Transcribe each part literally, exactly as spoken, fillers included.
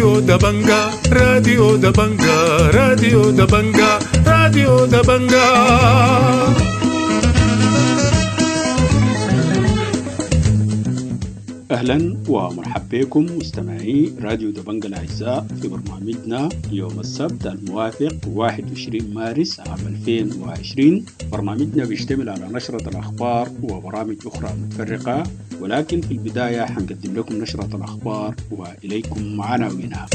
راديو دبنجا راديو دبنجا راديو دبنجا راديو دبنجا. أهلا ومرحبا بكم مستمعي راديو دبنجا الأعزاء في برنامجنا يوم السبت الموافق واحد وعشرين مارس عام ألفين وعشرين. برنامجنا بيشتمل على نشرة الأخبار وبرامج أخرى متفرقة، ولكن في البداية حنقدم لكم نشرة الأخبار وإليكم عناوينها.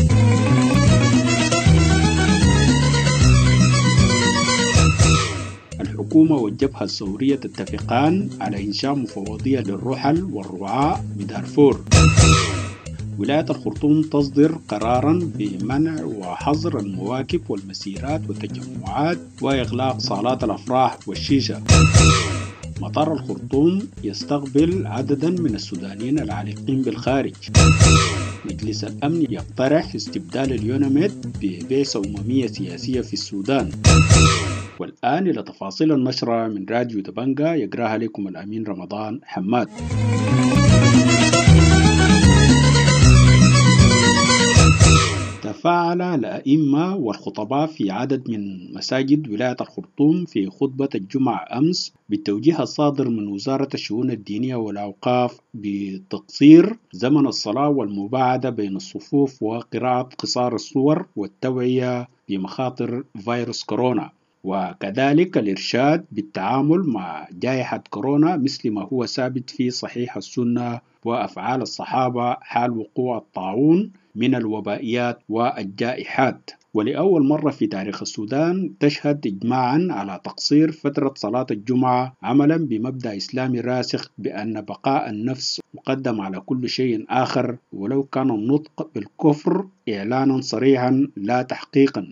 الحكومة والجبهة الثورية تتفقان على إنشاء مفوضية للرحل والرعاة بدارفور. ولاية الخرطوم تصدر قرارا بمنع وحظر المواكب والمسيرات والتجمعات وإغلاق صالات الأفراح والشيشة. مطار الخرطوم يستقبل عددا من السودانيين العالقين بالخارج. مجلس الأمن يقترح استبدال اليوناميد ببعثة أممية سياسية في السودان. والآن إلى تفاصيل النشرة من راديو دبنجا، يقراها لكم الأمين رمضان حماد. تفاعل الأئمة والخطباء في عدد من مساجد ولاية الخرطوم في خطبة الجمعة أمس بالتوجيه الصادر من وزارة الشؤون الدينية والأوقاف بتقصير زمن الصلاة والمباعدة بين الصفوف وقراءة قصار الصور والتوعية بمخاطر فيروس كورونا، وكذلك الإرشاد بالتعامل مع جائحة كورونا مثل ما هو ثابت في صحيح السنة وأفعال الصحابة حال وقوع الطاعون من الوبائيات والجائحات. ولأول مرة في تاريخ السودان تشهد إجماعا على تقصير فترة صلاة الجمعة عملا بمبدأ إسلامي راسخ بأن بقاء النفس مقدم على كل شيء آخر، ولو كان النطق بالكفر إعلانا صريحا لا تحقيقا.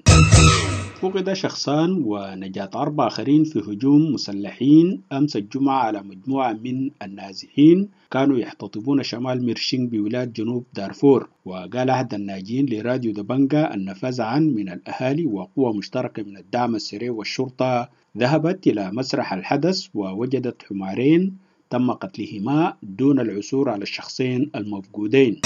فقد شخصان ونجاة أربع آخرين في هجوم مسلحين أمس الجمعة على مجموعة من النازحين كانوا يحتطبون شمال ميرشينغ بولاية جنوب دارفور. وقال أحد الناجين لراديو دبنجا أن فزعا من الأهالي وقوة مشتركة من الدعم السريع والشرطة ذهبت إلى مسرح الحدث ووجدت حمارين تم قتلهما دون العثور على الشخصين المفقودين.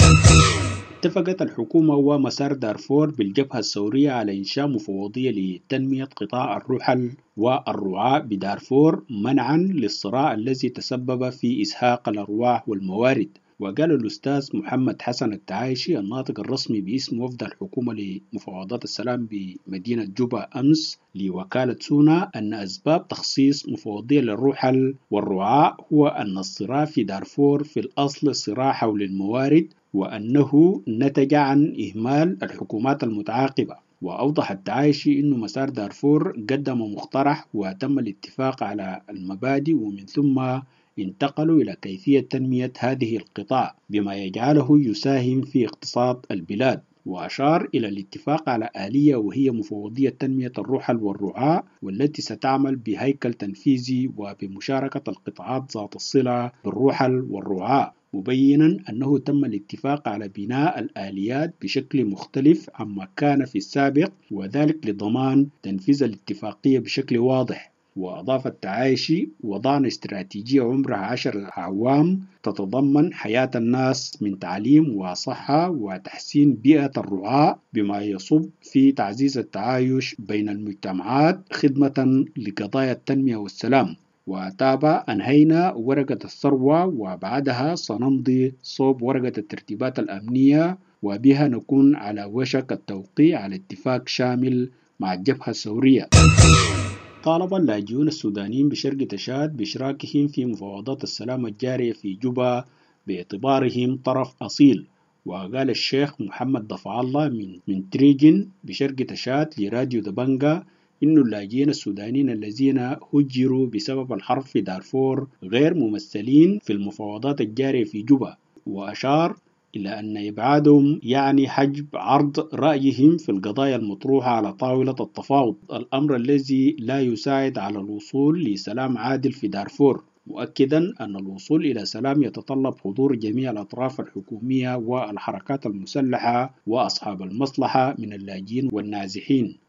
اتفقت الحكومة ومسار دارفور بالجبهة الثورية على إنشاء مفوضية لتنمية قطاع الرحل والرعاة بدارفور منعا للصراع الذي تسبب في إزهاق الأرواح والموارد. وقال الأستاذ محمد حسن التعايشي الناطق الرسمي باسم وفد الحكومة لمفاوضات السلام بمدينة جوبا أمس لوكالة سونا أن أسباب تخصيص مفوضية للرحل والرعاة هو أن الصراع في دارفور في الأصل صراع حول الموارد، وأنه نتج عن إهمال الحكومات المتعاقبة. وأوضح التعايشي أن مسار دارفور قدم مقترح وتم الاتفاق على المبادئ، ومن ثم انتقلوا إلى كيفية تنمية هذه القطاع بما يجعله يساهم في اقتصاد البلاد. وأشار إلى الاتفاق على آلية وهي مفوضية تنمية الرحل والرعاة، والتي ستعمل بهيكل تنفيذي وبمشاركة القطاعات ذات الصلة بالرحل والرعاة، مبينا أنه تم الاتفاق على بناء الآليات بشكل مختلف عما كان في السابق، وذلك لضمان تنفيذ الاتفاقية بشكل واضح. وأضاف التعايشي وضعنا استراتيجية عمرها عشر أعوام تتضمن حياة الناس من تعليم وصحة وتحسين بيئة الرعاة بما يصب في تعزيز التعايش بين المجتمعات خدمة لقضايا التنمية والسلام. وتابع أنهينا ورقة الثروة وبعدها سنمضي صوب ورقة الترتيبات الأمنية، وبها نكون على وشك التوقيع على اتفاق شامل مع الجبهة الثورية. طالب اللاجئون السودانيين بشرق تشاد بإشراكهم في مفاوضات السلام الجارية في جوبا باعتبارهم طرف أصيل. وقال الشيخ محمد ضفع الله من من تريجن بشرق تشاد لراديو دبنجا إن اللاجئين السودانيين الذين هجروا بسبب الحرب في دارفور غير ممثلين في المفاوضات الجارية في جوبا. وأشار إلى أن إبعادهم يعني حجب عرض رأيهم في القضايا المطروحة على طاولة التفاوض، الأمر الذي لا يساعد على الوصول لسلام عادل في دارفور، مؤكدا أن الوصول إلى سلام يتطلب حضور جميع الأطراف الحكومية والحركات المسلحة وأصحاب المصلحة من اللاجئين والنازحين.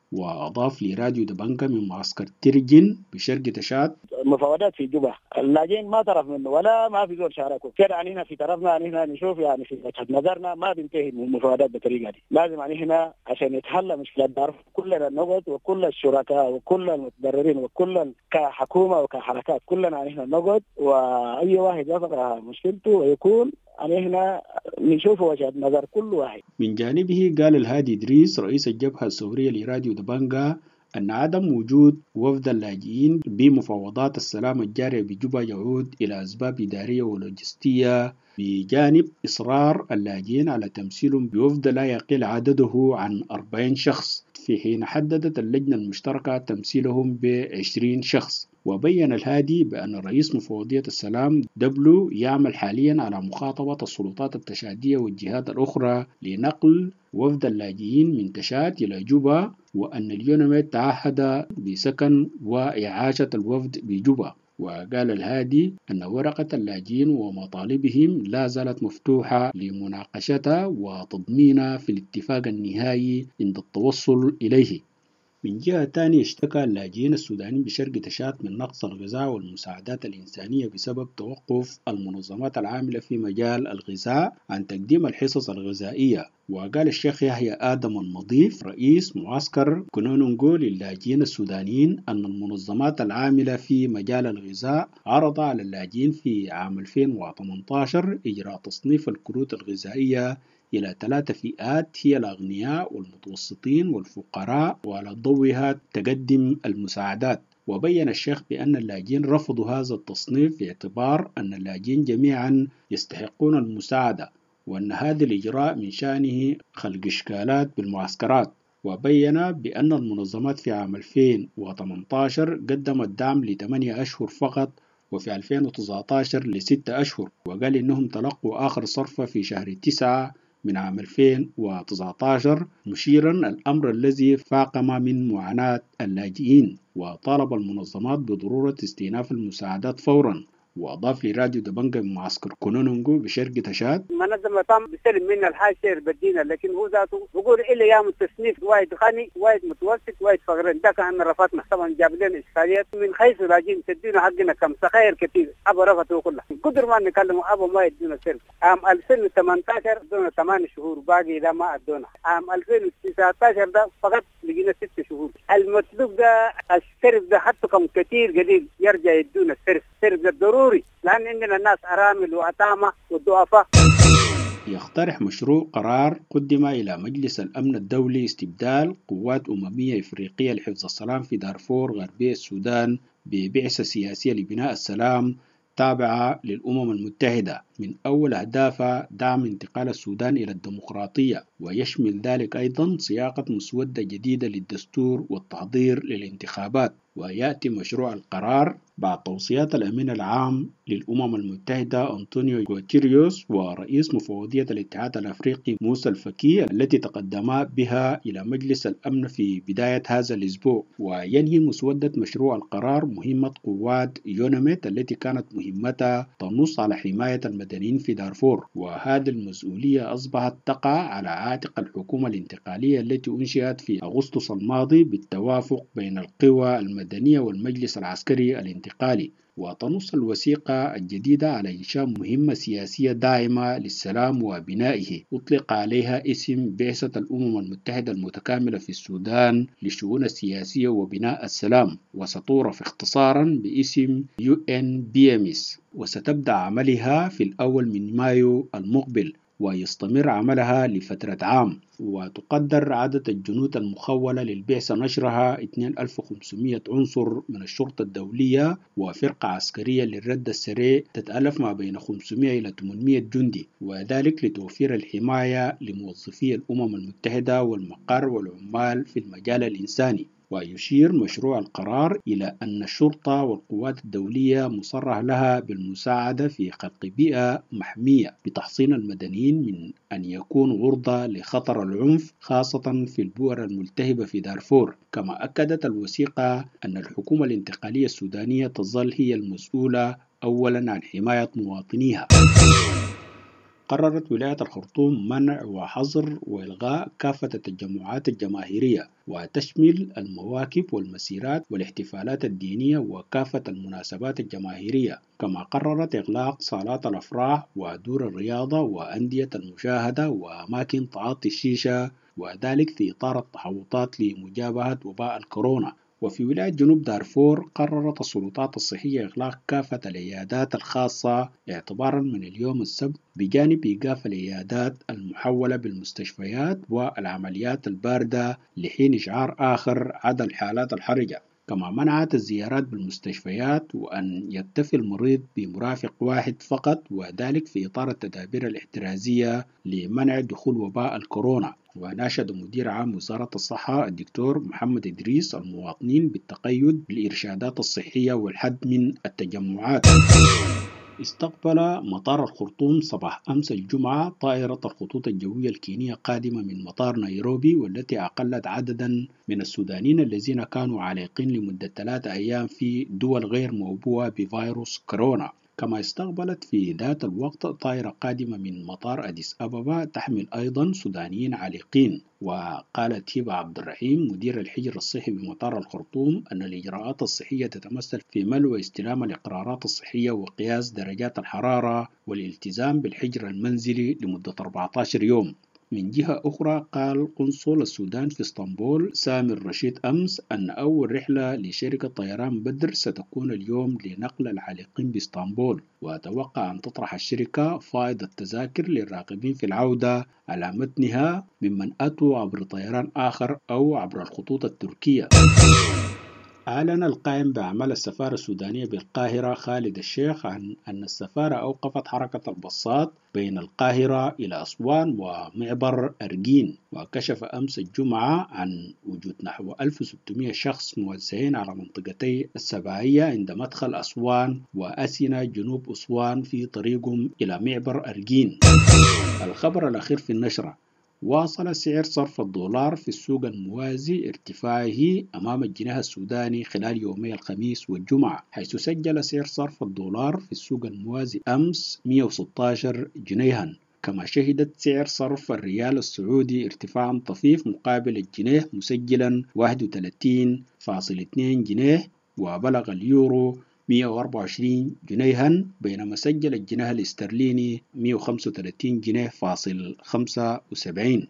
وأضاف لراديو دبنجة من معسكر ترجن بشرق تشاد: مفاوضات في جوبا، اللاجئين ما طرف منه ولا ما في زول شاركوا كده. يعني هنا في طرفنا يعني هنا نشوف يعني في وجهة نظرنا ما بينتهي من المفاوضات بالطريقه دي. لازم يعني هنا عشان يتحل مشكله دارفور كلنا نقعد، وكل الشركاء وكل المتضررين وكل كحكومه وكحركات كلنا يعني هنا نقعد، واي واحد يفقه مشكلته ويكون يعني هنا نشوف وجهة نظر كل واحد. من جانبه قال الهادي إدريس رئيس الجبهة الثورية لراديو دبنجة أن عدم وجود وفد اللاجئين بمفاوضات السلام الجارية بجوبا يعود إلى أسباب إدارية ولوجستية، بجانب إصرار اللاجئين على تمثيلهم بوفد لا يقل عدده عن أربعين شخص، في حين حددت اللجنة المشتركة تمثيلهم بعشرين شخص. وبين الهادي بأن رئيس مفوضية السلام دبلو يعمل حاليا على مخاطبة السلطات التشادية والجهات الأخرى لنقل وفد اللاجئين من تشاد إلى جوبا، وأن اليونميد تعهد بسكن وإعاشة الوفد بجوبا. وقال الهادي أن ورقة اللاجئين ومطالبهم لا زالت مفتوحة لمناقشتها وتضمينها في الاتفاق النهائي عند التوصل إليه. من جهة تانية اشتكى اللاجئين السودانيين بشرق تشاد من نقص الغذاء والمساعدات الإنسانية بسبب توقف المنظمات العاملة في مجال الغذاء عن تقديم الحصص الغذائية. وقال الشيخ يحيى آدم المضيف رئيس معسكر كنوننغو للاجئين السودانيين أن المنظمات العاملة في مجال الغذاء عرض على اللاجئين في عام ألفين وثمانية عشر إجراء تصنيف الكروت الغذائية إلى ثلاث فئات هي الأغنياء والمتوسطين والفقراء، وعلى ضوئها تقدم المساعدات. وبين الشيخ بأن اللاجئين رفضوا هذا التصنيف باعتبار أن اللاجئين جميعا يستحقون المساعدة، وأن هذا الإجراء من شأنه خلق إشكالات بالمعسكرات. وبين بأن المنظمات في عام ألفين وثمانية عشر قدمت دعم لثمانية أشهر فقط، وفي ألفين وتسعة عشر لستة أشهر. وقال إنهم تلقوا آخر صرفة في شهر تسعة من عام ألفين وتسعة عشر، مشيرا الأمر الذي فاقم من معاناة اللاجئين، وطالب المنظمات بضرورة استئناف المساعدات فورا. وأضاف لراديو دبنجة من معسكر كونوننغو بشرق تشاد: منظمة طام بيستلم منا الحاجة شير بدينا، لكن هو ذاته بقول إلا يعمل تصنيف وايد غني وايد متوسط وايد فقير. ده كان رفضنا طبعا، جاب لنا إشكاليات من حيث لاجين تدينا حقنا كم سخير كثير. أبو رفضوا كلها قدر ما نكلموا أبو ما يدينا سير. عام ألفين وثمانية عشر دونا ثمان شهور، باقي لا ما أدونا. عام ألفين وتسعة عشر ده فقط لقينا ست شهور. المطلوب ده السرف ده حتى كم كثير قليل يرجع يدونا السرف. السرف ده ضروري لأن عندنا الناس أرامل وأتامة والضعفاء. يقترح مشروع قرار قدم إلى مجلس الأمن الدولي استبدال قوات أممية إفريقية لحفظ السلام في دارفور غربي السودان ببعثة سياسية لبناء السلام تابعة للأمم المتحدة، من أول أهدافها دعم انتقال السودان إلى الديمقراطية، ويشمل ذلك أيضا صياغة مسودة جديدة للدستور والتحضير للانتخابات. ويأتي مشروع القرار بعد توصيات الأمين العام للأمم المتحدة أنطونيو غوتيريوس ورئيس مفوضية الاتحاد الأفريقي موسى الفكي التي تقدما بها إلى مجلس الأمن في بداية هذا الأسبوع. وينهي مسودة مشروع القرار مهمة قوات يونميت التي كانت مهمتها تنص على حماية المدنيين في دارفور، وهذه المسؤولية أصبحت تقع على عاتق الحكومة الانتقالية التي أنشئت في أغسطس الماضي بالتوافق بين القوى المدنية والمجلس العسكري الانتقالي. وتنص الوثيقة الجديدة على إنشاء مهمة سياسية داعمة للسلام وبنائه أطلق عليها اسم بعثة الأمم المتحدة المتكاملة في السودان للشؤون السياسية وبناء السلام، وستعرف اختصارا باسم يو إن بي إم إس، وستبدأ عملها في الأول من مايو المقبل، ويستمر عملها لفترة عام. وتقدر عدد الجنود المخولة للبعثة نشرها اثنين ألف وخمسمائة عنصر من الشرطة الدولية وفرقة عسكرية للرد السريع تتألف ما بين خمسمائة إلى ثمانمائة جندي، وذلك لتوفير الحماية لموظفي الأمم المتحدة والمقر والعمال في المجال الإنساني. ويشير مشروع القرار إلى أن الشرطة والقوات الدولية مصرح لها بالمساعدة في خلق بيئة محمية بتحصين المدنيين من أن يكونوا عرضة لخطر العنف خاصة في البؤر الملتهبة في دارفور. كما أكدت الوثيقة أن الحكومة الانتقالية السودانية تظل هي المسؤولة أولا عن حماية مواطنيها. قررت ولاية الخرطوم منع وحظر وإلغاء كافة التجمعات الجماهيرية، وتشمل المواكب والمسيرات والاحتفالات الدينية وكافة المناسبات الجماهيرية. كما قررت إغلاق صالات الأفراح ودور الرياضة وأندية المشاهدة وأماكن تعاطي الشيشة، وذلك في إطار التحوطات لمجابهة وباء الكورونا. وفي ولاية جنوب دارفور قررت السلطات الصحية إغلاق كافة العيادات الخاصة اعتبارا من اليوم السبت، بجانب إيقاف العيادات المحولة بالمستشفيات والعمليات الباردة لحين إشعار آخر عدا الحالات الحرجة. كما منعت الزيارات بالمستشفيات وأن يكتفي المريض بمرافق واحد فقط، وذلك في إطار التدابير الاحترازية لمنع دخول وباء الكورونا. وناشد مدير عام وزارة الصحة الدكتور محمد إدريس المواطنين بالتقيد بالإرشادات الصحية والحد من التجمعات. استقبل مطار الخرطوم صباح أمس الجمعة طائرة الخطوط الجوية الكينية قادمة من مطار نيروبي، والتي أقلت عددا من السودانيين الذين كانوا عالقين لمدة ثلاثة أيام في دول غير موبوءة بفيروس كورونا. كما استقبلت في ذات الوقت طائرة قادمة من مطار أديس أبابا تحمل أيضا سودانيين عالقين. وقالت هبة عبد الرحيم مدير الحجر الصحي بمطار الخرطوم أن الإجراءات الصحية تتمثل في ملء واستلام الإقرارات الصحية وقياس درجات الحرارة والالتزام بالحجر المنزلي لمدة أربعة عشر يوم. من جهة أخرى قال قنصل السودان في اسطنبول سامي الرشيد أمس أن أول رحلة لشركة طيران بدر ستكون اليوم لنقل العالقين باسطنبول، وأتوقع أن تطرح الشركة فائض التذاكر للراغبين في العودة على متنها ممن أتوا عبر طيران آخر أو عبر الخطوط التركية. أعلن القائم بأعمال السفارة السودانية بالقاهرة خالد الشيخ عن أن السفارة أوقفت حركة الباصات بين القاهرة إلى أسوان ومعبر أرجين. وكشف أمس الجمعة عن وجود نحو ألف وستمائة شخص موزعين على منطقتي السباعية عند مدخل أسوان وأسنا جنوب أسوان في طريقهم إلى معبر أرجين. الخبر الأخير في النشرة: واصل سعر صرف الدولار في السوق الموازي ارتفاعه أمام الجنيه السوداني خلال يومي الخميس والجمعة، حيث سجل سعر صرف الدولار في السوق الموازي أمس مئة وستة عشر جنيها. كما شهدت سعر صرف الريال السعودي ارتفاعا طفيف مقابل الجنيه مسجلا واحد وثلاثين فاصلة اثنين جنيه، وبلغ اليورو مئة وأربعة وعشرين جنيها، بينما سجل الجنيه الاسترليني مئة وخمسة وثلاثين جنيه فاصل خمسة وسبعين.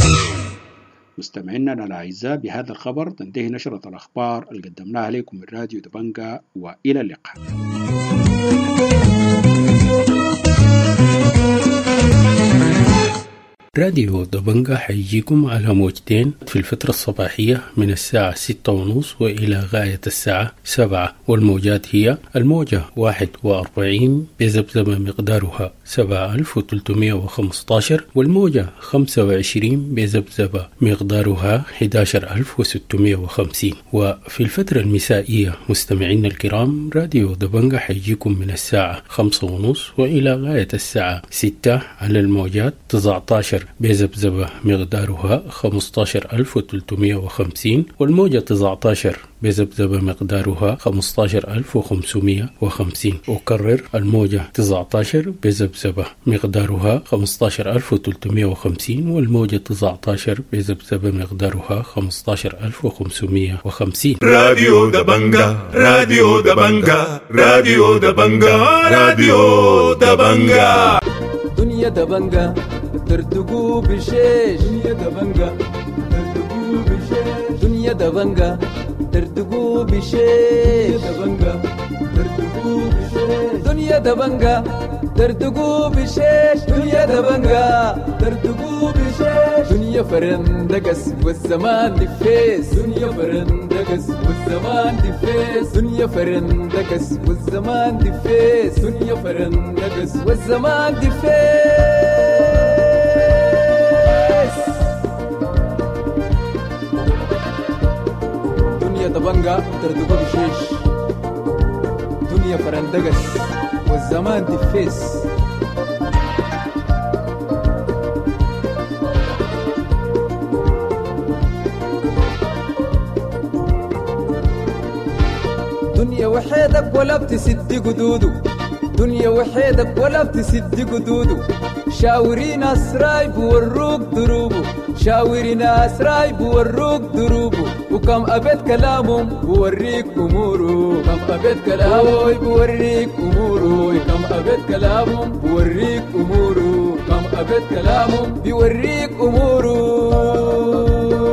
مستمعينا الأعزاء، بهذا الخبر تنتهي نشرة الأخبار اللي قدمناها لكم من راديو دبنجة، وإلى اللقاء. راديو دبنجة حيجيكم على موجتين في الفترة الصباحية من الساعة ستة ونص وإلى غاية الساعة سبعة، والموجات هي الموجة واحد وأربعين بذبذبة مقدارها سبعة آلاف وثلاثمائة وخمسة عشر، والموجة خمسة وعشرين بذبذبة مقدارها أحد عشر ألف وستمائة وخمسين. وفي الفترة المسائية مستمعين الكرام، راديو دبنجة حيجيكم من الساعة خمسة ونص وإلى غاية الساعة ستة على الموجات تسعة عشر بذبذبة مقدارها خمسة عشر ألف وثلاثمائة وخمسين، والموجة تسعة عشر بذبذبة مقدارها خمسة عشر ألف وخمسمائة وخمسين. أكرر: الموجة تسعة عشر بذبذبة مقدارها خمسة عشر ألف وثلاثمائة وخمسين، والموجة تسعة عشر بذبذبة مقدارها خمسة عشر ألف وخمسمائة وخمسين. راديو دبنجة، راديو دبنجة، راديو دبنجة، راديو دبنجة. دنيا دبنجة ترتقو بشيش، دنيا دبنجة ترتقو بشيش، دنيا دبنجة ترتقو بشيش، دبنجة ترتقو بشيش، دنيا دبنجة ترتقو بشيش، دنيا دبنجة ترتقو بشيش، دنيا فرندقس والزمان دفيس، دنيا فرندقس والزمان دفيس، دنيا فرندقس والزمان دفيس، دنيا فرندقس والزمان دفيس. دنيا دبنجة ترتقو بشيش، دنيا فرندقس والزمان دفيس. دنيا وحيدك ولا بتسد قدودو، دنيا وحيدك ولا بتسد قدودو، شاوري ناس راي بوروك دروبه شاوري ناس راي بوروك دروبه وكم أبد كلامهم بوريك أموره كم أبد كلامهم بوريك أموره كم أبد كلامهم بوريك أموره كم أبد كلامهم بوريك أموره.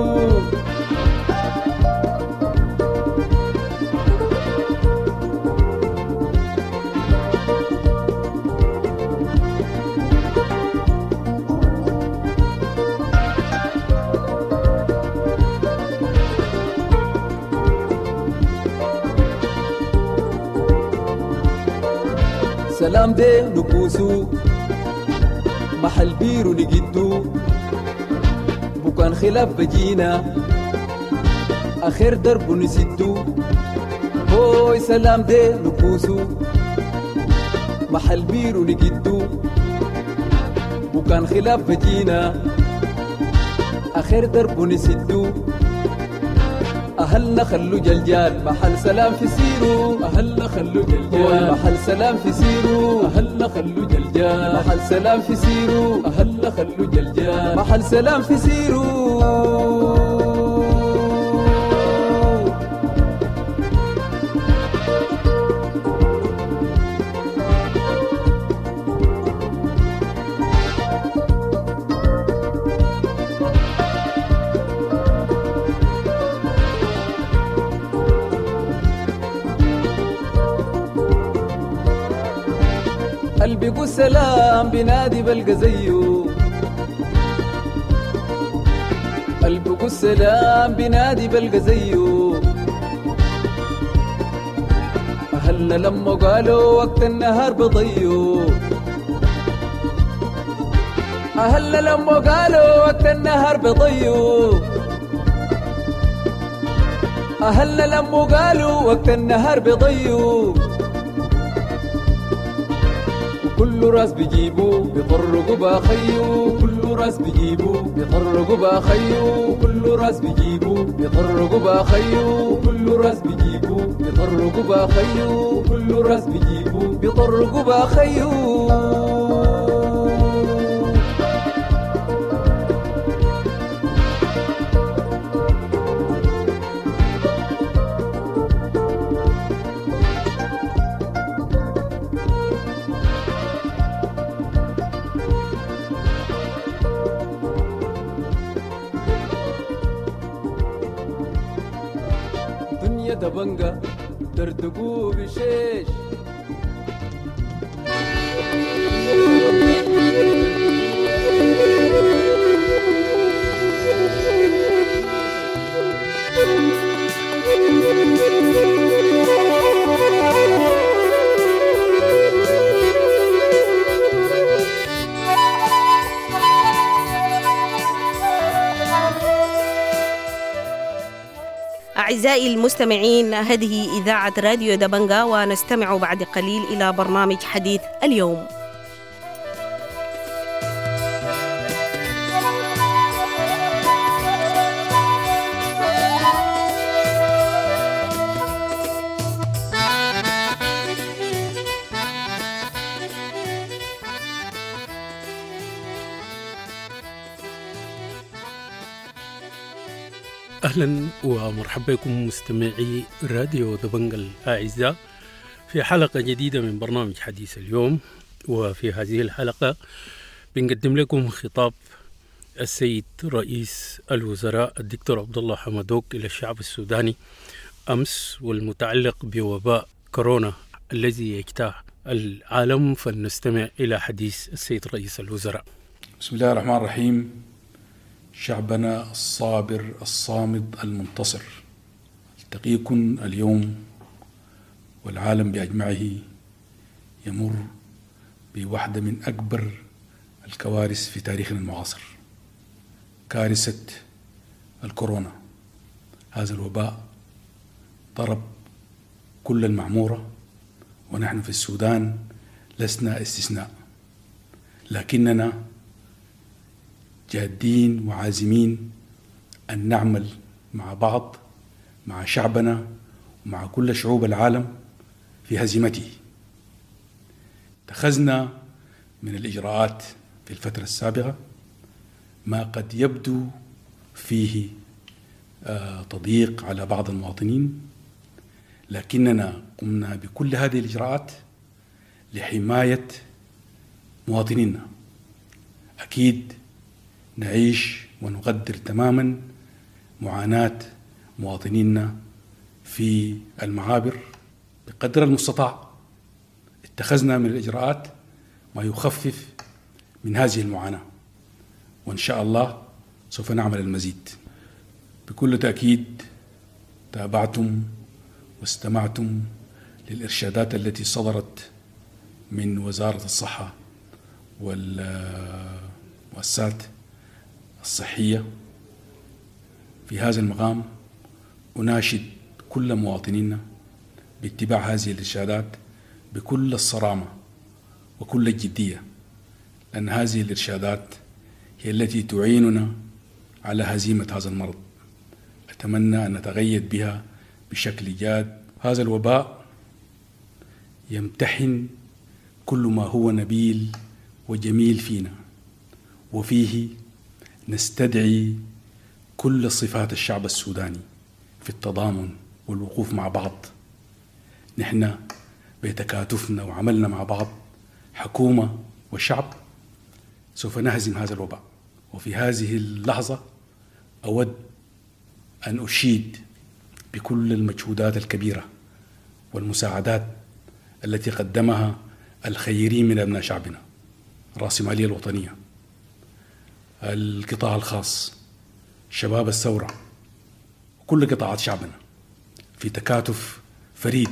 سلام دي نكوسو محل بيرو نجدو بكان خلاف بجينا آخر درب نسدو هوي سلام دي نكوسو محل بيرو نجدو بكان خلاف بجينا آخر درب نسدو أهلنا خلو جلجال محل سلام في سيرو أهلنا خلو جلجال محل سلام في سيرو أهلنا خلو جلجال محل سلام في سيرو أهلنا خلو جلجال محل سلام في سيرو. قلبي قو السلام بنادي بلقى زيه قلبي قو السلام بنادي بلقى زيه أهلنا لما قالوا وقت النهار بضيه أهلنا لما قالوا وقت النهار بضيه أهلنا لما قالوا وقت النهار بضيه كل راس بيجيبو بيطرقوا باخيو كل راس بيجيبو بيطرقوا باخيو كل راس بيجيبو بيطرقوا باخيو كل راس بيجيبو بيطرقوا باخيو كل راس بيجيبو بيطرقوا باخيو. دبنجا ترتقو بشيش أعزائي المستمعين، هذه إذاعة راديو دبنجا، ونستمع بعد قليل إلى برنامج حديث اليوم. أهلا ومرحبا بكم مستمعي راديو دبنجا الأعزاء في حلقة جديدة من برنامج حديث اليوم. وفي هذه الحلقة بنقدم لكم خطاب السيد رئيس الوزراء الدكتور عبد الله حمدوك إلى الشعب السوداني أمس، والمتعلق بوباء كورونا الذي يجتاح العالم. فلنستمع إلى حديث السيد رئيس الوزراء. بسم الله الرحمن الرحيم. شعبنا الصابر الصامد المنتصر التقيكم اليوم والعالم بأجمعه يمر بواحدة من أكبر الكوارث في تاريخنا المعاصر، كارثة الكورونا. هذا الوباء ضرب كل المعمورة، ونحن في السودان لسنا استثناء، لكننا جادين وعازمين أن نعمل مع بعض، مع شعبنا ومع كل شعوب العالم في هزيمته. اتخذنا من الإجراءات في الفترة السابقة ما قد يبدو فيه تضييق على بعض المواطنين، لكننا قمنا بكل هذه الإجراءات لحماية مواطنينا. أكيد نعيش ونقدر تماما معاناة مواطنينا في المعابر. بقدر المستطاع اتخذنا من الإجراءات ما يخفف من هذه المعاناة، وإن شاء الله سوف نعمل المزيد. بكل تأكيد تابعتم واستمعتم للإرشادات التي صدرت من وزارة الصحة والمؤسسات الصحية. في هذا المقام أناشد كل مواطنينا باتباع هذه الإرشادات بكل الصرامة وكل الجدية، لأن هذه الإرشادات هي التي تعيننا على هزيمة هذا المرض. أتمنى أن نتغيد بها بشكل جاد. هذا الوباء يمتحن كل ما هو نبيل وجميل فينا، وفيه نستدعي كل صفات الشعب السوداني في التضامن والوقوف مع بعض. نحن بتكاتفنا وعملنا مع بعض حكومة وشعب سوف نهزم هذا الوباء. وفي هذه اللحظة أود أن أشيد بكل المجهودات الكبيرة والمساعدات التي قدمها الخيرين من أبناء شعبنا، الرأسمالية الوطنية، القطاع الخاص، شباب الثورة، وكل قطاعات شعبنا في تكاتف فريد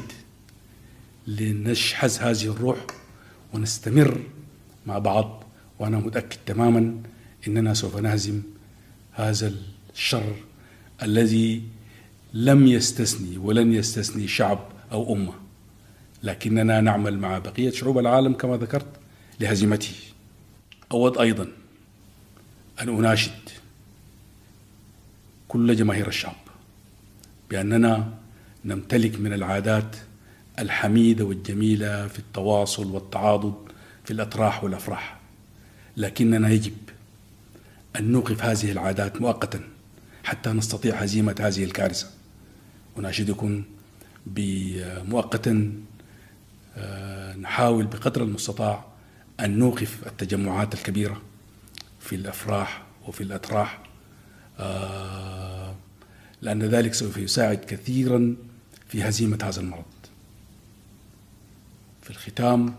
لنشحذ هذه الروح ونستمر مع بعض. وأنا متأكد تماما أننا سوف نهزم هذا الشر الذي لم يستثني ولن يستثني شعب أو أمة، لكننا نعمل مع بقية شعوب العالم كما ذكرت لهزيمته. أود أيضا أن أناشد كل جماهير الشعب بأننا نمتلك من العادات الحميدة والجميلة في التواصل والتعاضد في الأطراح والأفراح، لكننا يجب أن نوقف هذه العادات مؤقتا حتى نستطيع هزيمة هذه الكارثة. أناشدكم بمؤقتا نحاول بقدر المستطاع أن نوقف التجمعات الكبيرة في الأفراح وفي الأطراح، لأن ذلك سوف يساعد كثيرا في هزيمة هذا المرض. في الختام،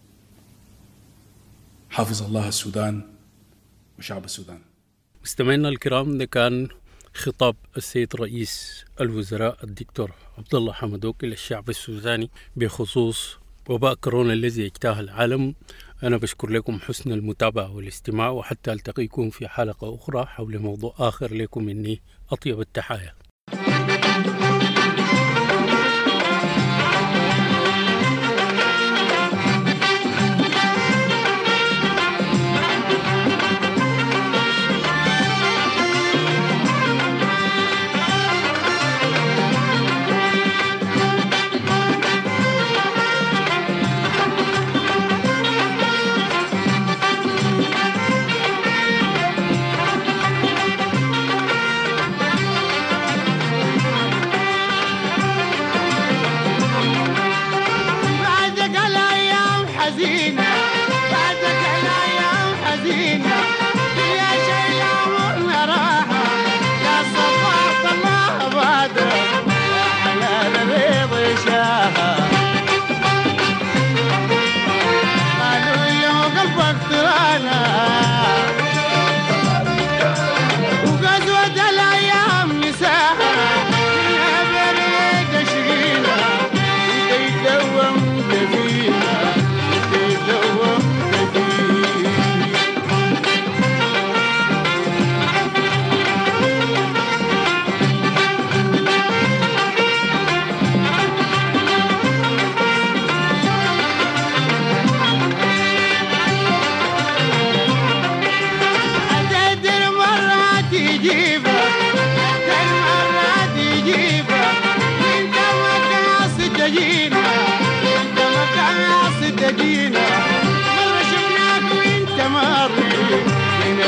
حافظ الله السودان وشعب السودان. مستمعينا الكرام، ده كان خطاب السيد رئيس الوزراء الدكتور عبد الله حمدوك للشعب السوداني بخصوص وباء كورونا الذي اجتاح العالم. أنا بشكر لكم حسن المتابعة والاستماع، وحتى ألتقيكم في حلقة أخرى حول موضوع آخر. لكم مني أطيب التحايا. They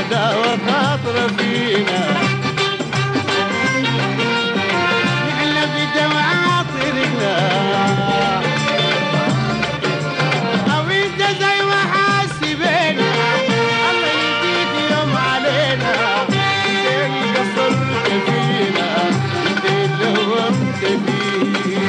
دعوة خاطرة فينا نحن في دمعة طريقنا أو أنت زي ما حاسبنا الله يزيد يوم علينا أنت اللي قصرت فينا أنت اللي هومت فينا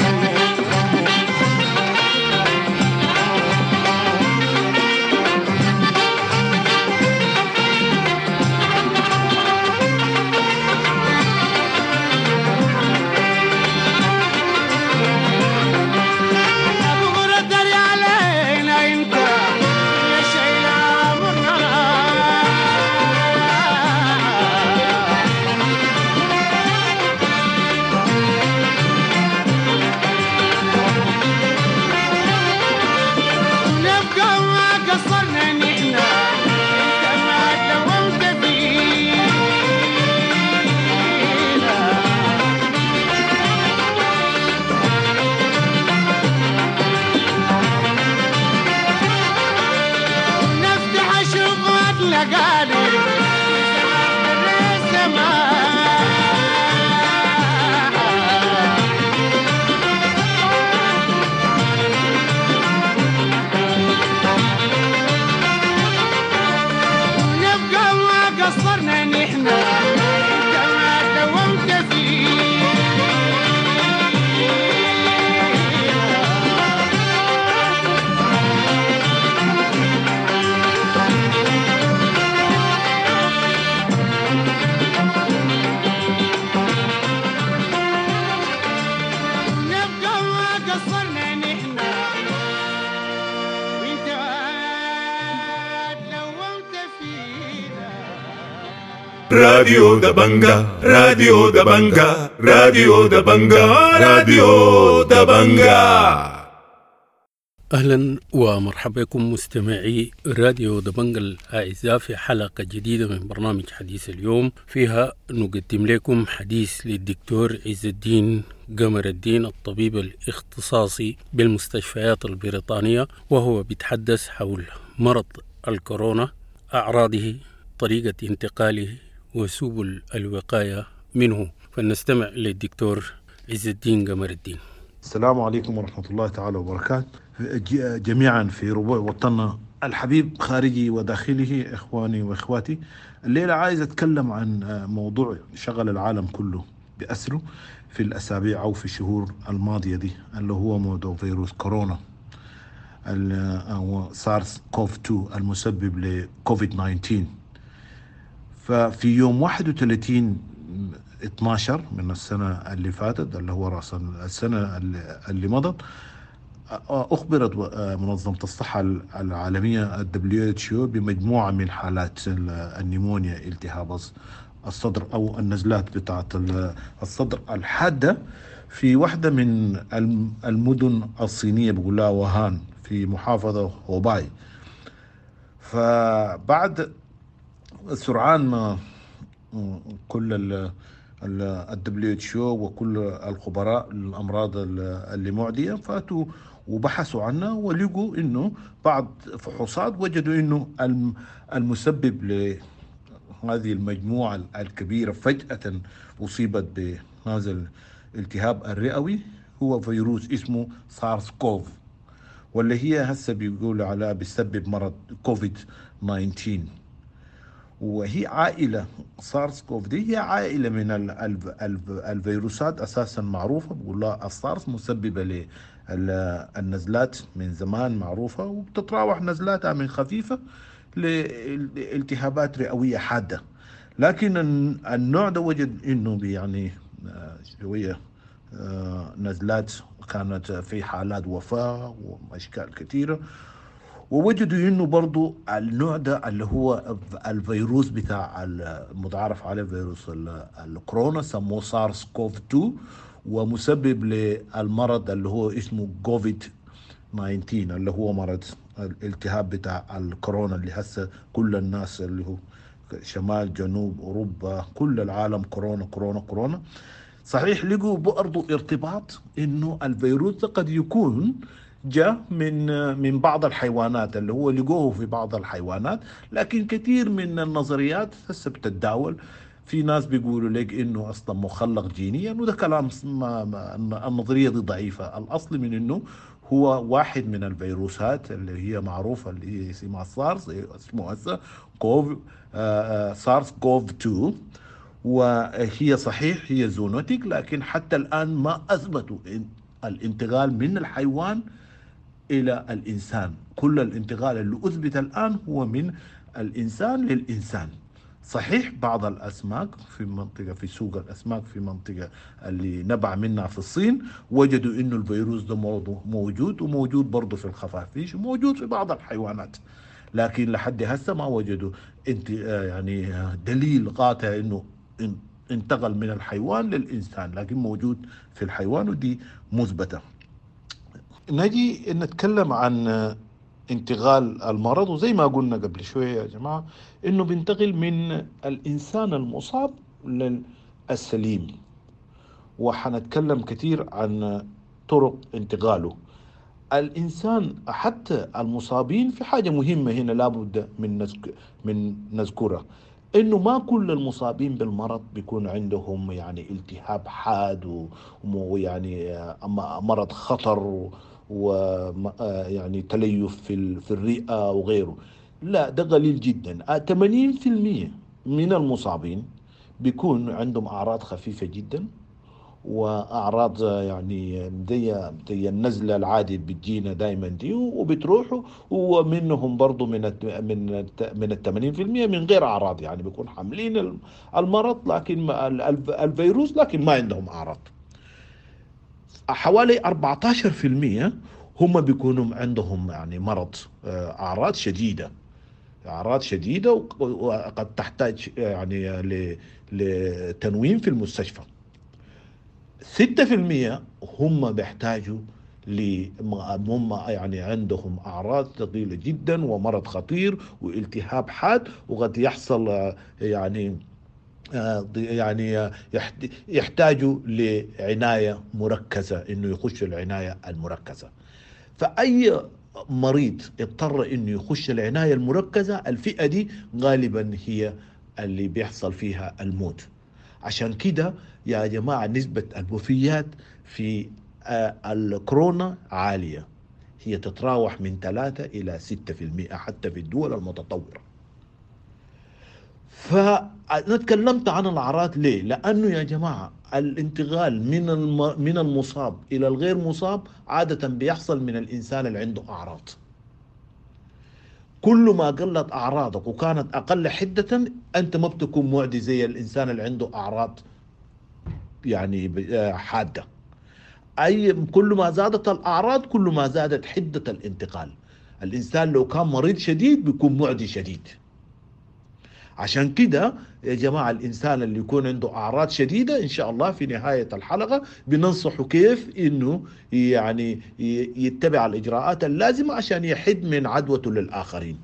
راديو دبنجا راديو دبنجا راديو دبنجا راديو دبنجا. أهلا ومرحبا بكم مستمعي راديو دبنجا الأعزاء في حلقة جديدة من برنامج حديث اليوم، فيها نقدم لكم حديث للدكتور عز الدين قمر الدين الطبيب الاختصاصي بالمستشفيات البريطانية، وهو بيتحدث حول مرض الكورونا، أعراضه، طريقة انتقاله وسبل الوقاية منه. فلنستمع للدكتور عز الدين قمر الدين. السلام عليكم ورحمة الله تعالى وبركاته جميعا في ربوع وطننا الحبيب خارجي وداخله، إخواني وإخواتي. الليلة عايز أتكلم عن موضوع شغل العالم كله بأسره في الأسابيع أو في الشهور الماضية دي، اللي هو موضوع فيروس كورونا أو سارس كوف اثنين المسبب لكوفيد تسعة عشر. ففي يوم واحد وثلاثين اثنا عشر من السنة اللي فاتت، اللي هو رأس السنة اللي مضت، أخبرت منظمة الصحة العالمية الدبليو اتش او بمجموعة من حالات النيمونيا، التهاب الصدر أو النزلات بتاعة الصدر الحادة في واحدة من المدن الصينية بقولها ووهان في محافظة هوباي. فبعد سرعان كل ال دبليو اتش او وكل الخبراء الأمراض اللي معدية فاتوا وبحثوا عنها، ولقوا إنه بعض فحوصات وجدوا إنه المسبب لهذه المجموعة الكبيرة فجأة أصيبت بهذا الالتهاب الرئوي هو فيروس اسمه سارس كوف، واللي هي هسه بيقولوا على بيسبب مرض كوفيد تسعة عشر. وهي عائلة سارس كوف دي هي عائلة من الفيروسات أساسا معروفة، بقول لها السارس مسببة للنزلات من زمان معروفة، وبتتراوح نزلاتها من خفيفة لالتهابات رئوية حادة. لكن النوع ده وجد إنه يعني شوية نزلات كانت في حالات وفاة وأشكال كثيرة، ووجدوا إنه برضو النوع ده اللي هو الفيروس بتاع المتعارف عليه فيروس الكورونا سموه سارس كوف اثنين، ومسبب للمرض اللي هو اسمه كوفيد تسعة عشر اللي هو مرض الالتهاب بتاع الكورونا اللي هسه كل الناس اللي هو شمال جنوب أوروبا كل العالم كورونا كورونا كورونا. صحيح لقوا برضو ارتباط إنه الفيروس قد يكون جاء من من بعض الحيوانات اللي هو لقوه في بعض الحيوانات، لكن كثير من النظريات هسه بتتداول. في ناس بيقولوا لك انه اصلا مخلق جينيا، وده كلام ما ما النظريه دي ضعيفه. الاصل من انه هو واحد من الفيروسات اللي هي معروفه اللي هي اسمها سارس، اسمه هسه كوف آه سارس كوف اثنين، وهي صحيح هي زونوتيك، لكن حتى الان ما اثبتوا الانتقال من الحيوان الى الانسان. كل الانتقال اللي اثبت الان هو من الانسان للانسان. صحيح بعض الأسماك في منطقة في سوق الأسماك في منطقة اللي نبع منها في الصين وجدوا إنه الفيروس ده موجود، وموجود برضه في الخفافيش، وموجود في بعض الحيوانات، لكن لحد هسه ما وجدوا انت يعني دليل قاطع إنه انتقل من الحيوان للإنسان، لكن موجود في الحيوان ودي مثبتة. نجي نتكلم عن انتقال المرض، وزي ما قلنا قبل شوية يا جماعة انه بينتقل من الانسان المصاب للسليم، وحنتكلم كثير عن طرق انتقاله. الانسان حتى المصابين في حاجة مهمة هنا لابد من نذك من نذكرها، انه ما كل المصابين بالمرض بيكون عندهم يعني التهاب حاد ويعني مرض خطر ويعني تليف في في الرئة وغيره. لا، ده قليل جدا. ثمانين بالمئة من المصابين بيكون عندهم أعراض خفيفة جدا، وأعراض يعني زي زي النزلة العادي بتجينا دائما دي وبتروحوا، ومنهم برضو من من من ال ثمانين بالمئة من غير أعراض، يعني بيكون حاملين المرض لكن الفيروس لكن ما عندهم أعراض. حوالي أربعة عشر بالمئة هم بيكونوا عندهم يعني مرض أعراض شديدة أعراض شديدة وقد تحتاج يعني لتنويم في المستشفى. ستة بالمئة هم بيحتاجوا هم يعني عندهم أعراض ثقيلة جدا ومرض خطير والتهاب حاد، وقد يحصل يعني يعني يحتاجوا لعناية مركزة، إنه يخش العناية المركزة. فأي مريض اضطر إنه يخش العناية المركزة، الفئة دي غالبا هي اللي بيحصل فيها الموت. عشان كده يا جماعة نسبة الوفيات في الكورونا عالية، هي تتراوح من ثلاثة إلى ستة بالمئة حتى في الدول المتطورة. فأنا تكلمت عن الأعراض ليه؟ لأنه يا جماعة الانتقال من من المصاب إلى الغير مصاب عادة بيحصل من الإنسان اللي عنده أعراض. كل ما قلت أعراضك وكانت أقل حدة أنت ما بتكون معدي زي الإنسان اللي عنده أعراض يعني حادة. أي كل ما زادت الأعراض كل ما زادت حدة الانتقال. الإنسان لو كان مريض شديد بيكون معدي شديد. عشان كده يا جماعة الإنسان اللي يكون عنده أعراض شديدة إن شاء الله في نهاية الحلقة بننصحه كيف إنه يعني يتبع الإجراءات اللازمة عشان يحد من عدوته للآخرين.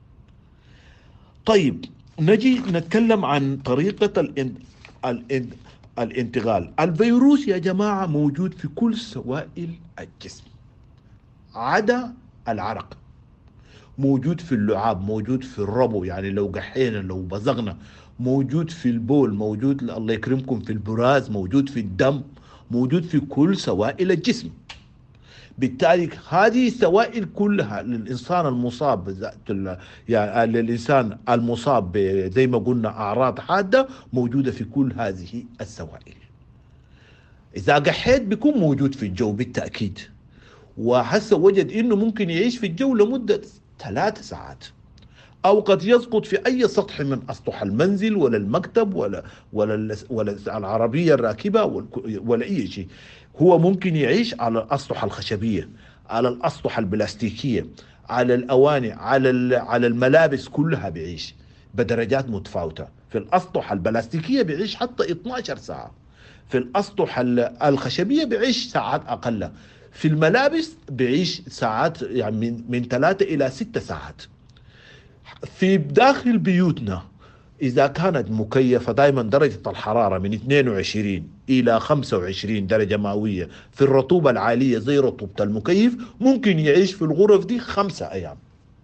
طيب نجي نتكلم عن طريقة الان... الان... الانتقال. الفيروس يا جماعة موجود في كل سوائل الجسم عدا العرق. موجود في اللعاب، موجود في الربو، يعني لو قحينا لو بزغنا، موجود في البول، موجود الله يكرمكم في البراز، موجود في الدم، موجود في كل سوائل الجسم. بالتالي هذه السوائل كلها للإنسان المصاب يعني للإنسان المصاب زي ما قلنا أعراض حادة موجودة في كل هذه السوائل. إذا قحيت بيكون موجود في الجو بالتأكيد، وحس وجد إنه ممكن يعيش في الجو لمدة ثلاث ساعات، أو قد يسقط في أي سطح من أسطح المنزل ولا المكتب ولا ولا ولا العربية الراكبة ولا أي شيء. هو ممكن يعيش على الأسطح الخشبية، على الأسطح البلاستيكية، على الأواني، على على الملابس كلها بيعيش بدرجات متفاوتة. في الأسطح البلاستيكية بيعيش حتى اثنتي عشرة ساعة، في الأسطح الخشبية بيعيش ساعات أقل، في الملابس بيعيش ساعات يعني من من ثلاثة إلى ستة ساعات. في داخل بيوتنا إذا كانت مكيفة دائما درجة الحرارة من اثنين وعشرين إلى خمسة وعشرين درجة مئوية في الرطوبة العالية زي رطوبة المكيف، ممكن يعيش في الغرف دي خمسة أيام.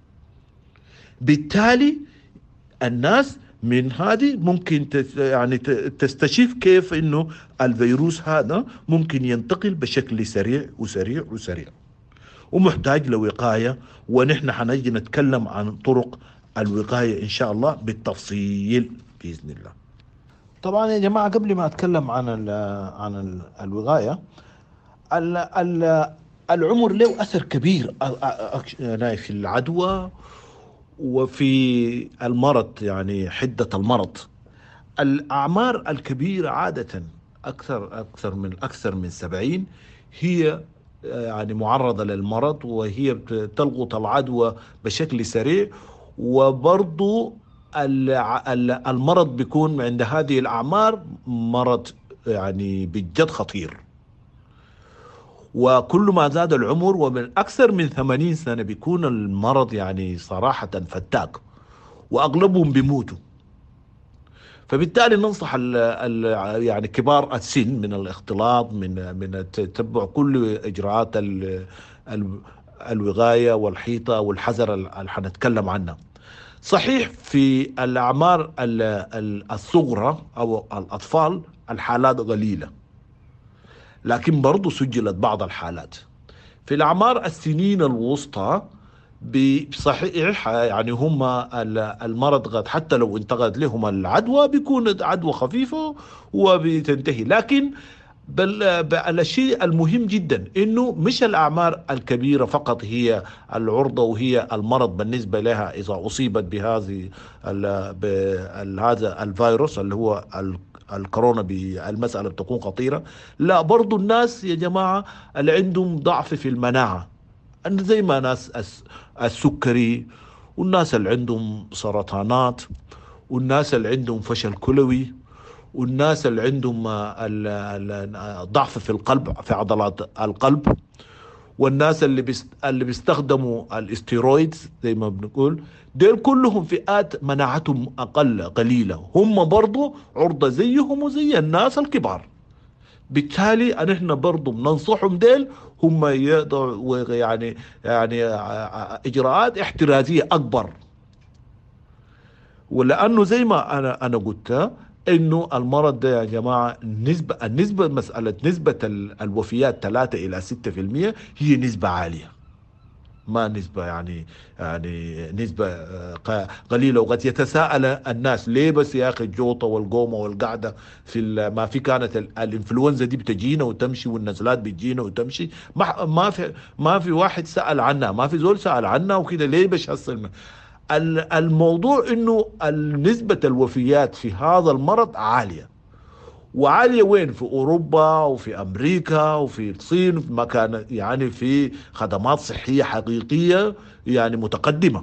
بالتالي الناس من هذه ممكن يعني تستشف كيف إنه الفيروس هذا ممكن ينتقل بشكل سريع وسريع وسريع، ومحتاج لوقاية، ونحن حنجي نتكلم عن طرق الوقاية إن شاء الله بالتفصيل بإذن الله. طبعا يا جماعة قبل ما أتكلم عن ال عن ال الوقاية، ال ال العمر له أثر كبير في العدوى وفي المرض، يعني حدة المرض. الأعمار الكبيرة عادة أكثر أكثر من أكثر من سبعين هي يعني معرضة للمرض، وهي تلقط العدوى بشكل سريع، وبرضو المرض بيكون عند هذه الأعمار مرض يعني بجد خطير. وكل ما زاد العمر ومن أكثر من ثمانين سنة بيكون المرض يعني صراحة فتاك، وأغلبهم بيموتوا. فبالتالي ننصح ال ال يعني كبار السن من الاختلاط، من من تتبع كل إجراءات ال ال الوقاية والحيطة والحذر اللي حنتكلم عنها. صحيح في الأعمار الصغرى أو الأطفال الحالات قليلة، لكن برضو سجلت بعض الحالات. في الأعمار السنين الوسطى بصحيح يعني هم المرض قد حتى لو انتقلت لهم العدوى بيكون عدوى خفيفة وبتنتهي. لكن بل الشيء المهم جدا انه مش الاعمار الكبيره فقط هي العرضه وهي المرض بالنسبه لها اذا اصيبت بهذه هذا الفيروس اللي هو الكورونا، بالمساله بتكون خطيره. لا، برضو الناس يا جماعه اللي عندهم ضعف في المناعه، زي ما ناس السكري، والناس اللي عندهم سرطانات، والناس اللي عندهم فشل كلوي، والناس اللي عندهم ضعف في القلب في عضلات القلب، والناس اللي بيست اللي بيستخدموا الاستيرويدز زي ما بنقول، دول كلهم فئات مناعتهم اقل قليله، هم برضو عرضه زيهم وزي الناس الكبار. بالتالي نحن برضو بننصحهم ديل هم يقدروا يعني يعني اجراءات احترازيه اكبر. ولانه زي ما انا انا قلت انه المرض ده يا جماعه النسبه النسبه مساله نسبه الوفيات ثلاثة الى ستة في المئة هي نسبه عاليه، ما نسبه يعني يعني نسبه قليله. وقد يتساءل الناس ليه بس يا اخي الجوطه والقومه والقعده في ما في كانت الانفلونزا دي بتجينا وتمشي، والنزلات بتجينا وتمشي، ما ما في ما في واحد سال عنها، ما في زول سال عنها وكده، ليه بس حصل؟ الموضوع انه نسبة الوفيات في هذا المرض عالية، وعالية وين؟ في اوروبا وفي امريكا وفي الصين، وفي مكان يعني في خدمات صحية حقيقية يعني متقدمة.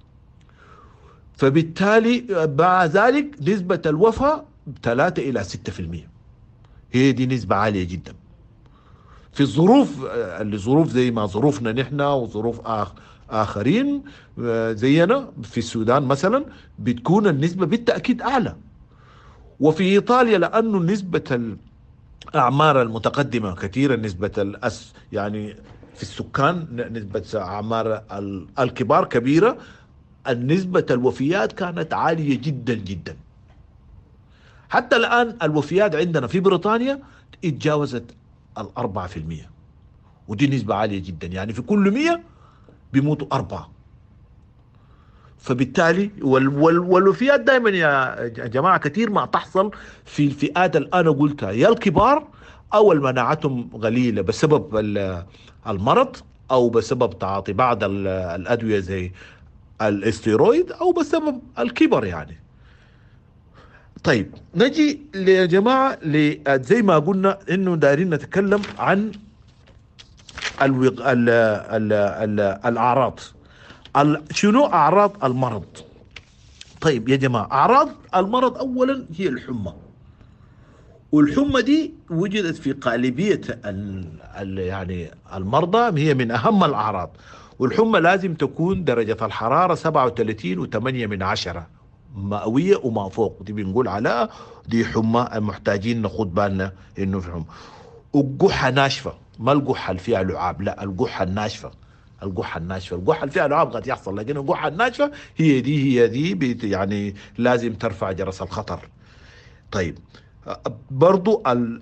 فبالتالي مع ذلك نسبة الوفاة ثلاثة الى ستة في المئة، هي دي نسبة عالية جدا. في الظروف اللي ظروف زي ما ظروفنا نحن وظروف آخر آخرين زينا في السودان مثلا بتكون النسبة بالتأكيد أعلى. وفي إيطاليا لأنه نسبة الأعمار المتقدمة كثيرا، نسبة الأس يعني في السكان نسبة أعمار الكبار كبيرة، النسبة الوفيات كانت عالية جدا جدا. حتى الآن الوفيات عندنا في بريطانيا اتجاوزت الأربعة في المئة، ودي نسبة عالية جدا، يعني في كل مئة بيموتوا أربعة. فبالتالي والوفيات دائما يا جماعة كثير ما تحصل في الفئات اللي أنا قلتها، يا الكبار أو المناعتهم قليلة بسبب المرض أو بسبب تعاطي بعض الأدوية زي الاستيرويد أو بسبب الكبر يعني. طيب نجي يا جماعة زي ما قلنا إنه دايرين نتكلم عن الوق... ال... ال... ال... الأعراض. ال... شنو أعراض المرض؟ طيب يا جماعة، أعراض المرض أولا هي الحمى، والحمى دي وجدت في غالبية ال... ال... يعني المرضى، هي من أهم الأعراض. والحمى لازم تكون درجة الحرارة سبعة وثلاثين وثمانية من عشرة مئوية وما فوق، دي بنقول على دي حمى محتاجين ناخد بالنا انه في حمى. والقحة ناشفة، ما القحة اللي فيها لعاب، لا القحة الناشفة، القحة الناشفة، القحة اللي فيها لعاب قد يحصل، لكن القحة الناشفة هي دي هي دي بيت يعني لازم ترفع جرس الخطر. طيب برضو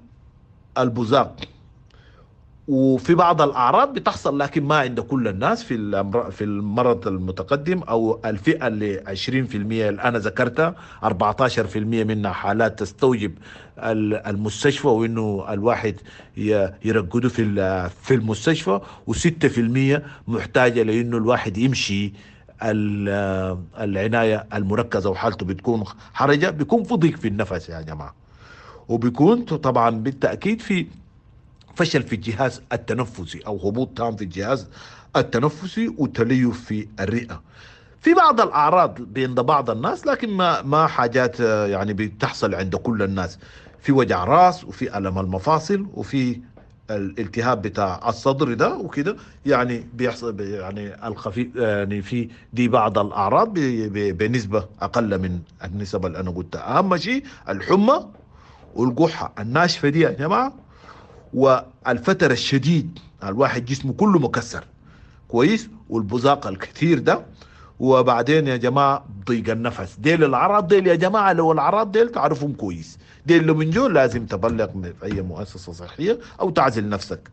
البزاق وفي بعض الأعراض بتحصل لكن ما عند كل الناس في في المرض المتقدم أو الفئة اللي عشرين بالمئة اللي أنا ذكرتها، أربعة عشر بالمئة منها حالات تستوجب المستشفى وإنه الواحد يرقده في في المستشفى، وستة بالمئة محتاجة لإنه الواحد يمشي العناية المركزة وحالته بتكون حرجة، بيكون في ضيق في النفس يا جماعة، وبيكون طبعا بالتأكيد في فشل في الجهاز التنفسي أو هبوط تام في الجهاز التنفسي وتليف في الرئة. في بعض الأعراض عند بعض الناس لكن ما ما حاجات يعني بتحصل عند كل الناس، في وجع راس وفي ألم المفاصل وفي الالتهاب بتاع الصدر ده وكده، يعني بيحصل يعني الخفيف يعني في دي بعض الأعراض بنسبة أقل من النسب اللي أنا قلتها. أهم شيء الحمى والقحة الناشفة دي يا جماعة، والفتر الشديد الواحد جسمه كله مكسر كويس، والبزاق الكثير ده، وبعدين يا جماعة ضيق النفس. ديل الأعراض ديل يا جماعة، لو الأعراض ديل تعرفهم كويس، ديل لو من جو لازم تبلغ في أي مؤسسة صحية أو تعزل نفسك.